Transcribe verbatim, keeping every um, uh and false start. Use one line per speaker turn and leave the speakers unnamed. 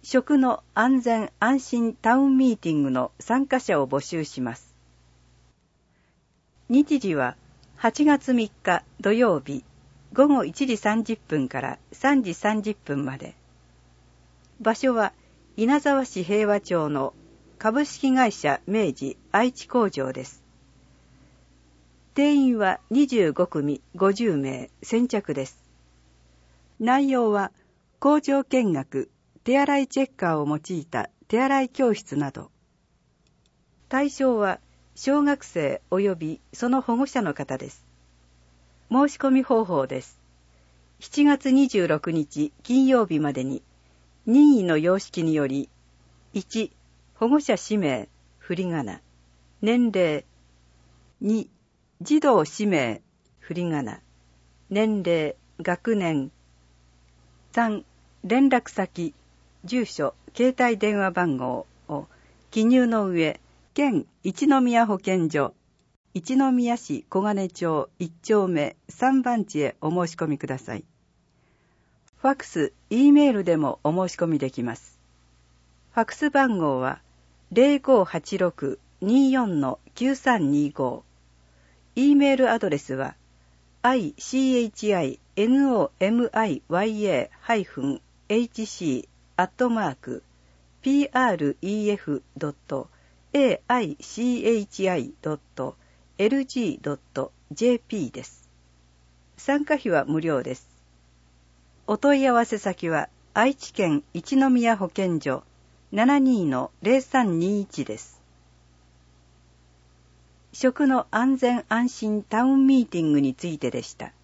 食の安全安心タウンミーティングの参加者を募集します。日時ははちがつみっか土曜日ごごいちじさんじゅっぷんからさんじさんじゅっぷんまで。場所は稲沢市平和町の株式会社明治愛知工場です。定員はにじゅうごくみごじゅうめい、先着です。内容は工場見学、手洗いチェッカーを用いた手洗い教室など。対象は小学生及びその保護者の方です。申し込み方法です。しちがつにじゅうろくにち金曜日までに任意の様式により、いち、保護者氏名、振り仮名、年齢、に、児童氏名、振り仮名、年齢、学年、さん、連絡先、住所、携帯電話番号を記入の上、県一宮保健所、一宮市小金町いっちょうめさんばんちへお申し込みください。ファクス、Eメールでもお申し込みできます。ファクス番号は ゼロごはちろくにーよんのきゅうさんにーご。Eメールアドレスは アイシーエイチアイエヌオーエムアイワイエーエイチシー アットマーク ピーアールイーエフ ドット エーアイシーエイチアイ ドット エルジー ドット ジェーピー です。参加費は無料です。お問い合わせ先は愛知県一宮保健所 ななにーのゼロさんにーいち です。食の安全安心タウンミーティングについてでした。